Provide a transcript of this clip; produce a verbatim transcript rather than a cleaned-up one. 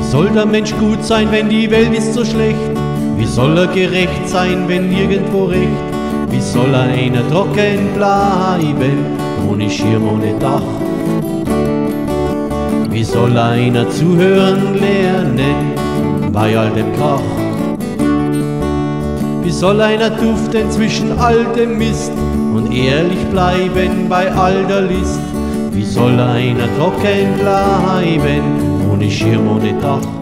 soll der Mensch gut sein, wenn die Welt ist so schlecht? Wie soll er gerecht sein, wenn nirgendwo recht? Wie soll einer trocken bleiben, ohne Schirm, ohne Dach? Wie soll einer zuhören lernen, bei all dem Krach? Wie soll einer duften zwischen all dem Mist und ehrlich bleiben bei all der List? Wie soll einer trocken bleiben, ohne Schirm, ohne Dach?